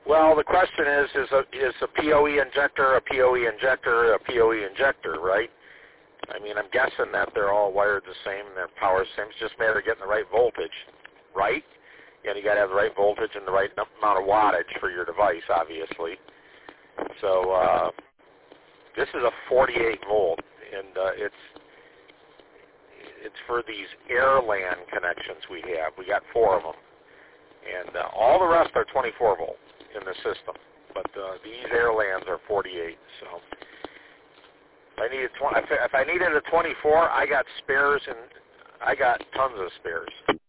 Well, the question is a PoE injector a PoE injector a PoE injector, right? I mean, I'm guessing that they're all wired the same and their power the same. It's just a matter of getting the right voltage, right? And you got to have the right voltage and the right amount of wattage for your device, obviously. So this is a 48 volt, and it's for these air-LAN connections we have. We got 4 of them, and all the rest are 24 volt in the system. But these air-LANs are 48. So if I needed a 24, I got spares, and I got tons of spares.